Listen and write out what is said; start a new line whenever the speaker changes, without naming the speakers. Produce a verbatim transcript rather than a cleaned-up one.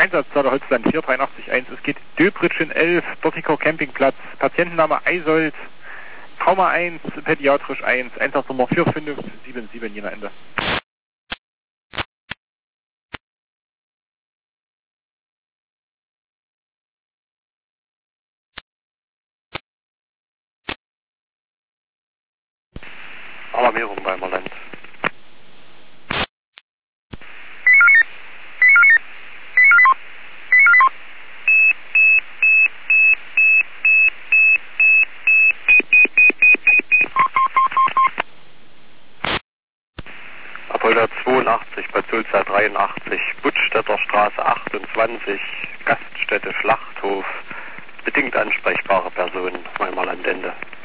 Einsatzzahl Holzland vier drei acht eins. Es geht Döbritschen elf, Dortiker Campingplatz, Patientenname Eisold, Trauma eins, Pädiatrisch eins, Einsatznummer vier fünf sieben sieben, Jena Ende.
Alarmierung bei Merland. Apolda zweiundachtzig, Bad Sulza dreiundachtzig, Buttstädter Straße achtundzwanzig, Gaststätte Schlachthof, bedingt ansprechbare Personen, Neumarland Ende.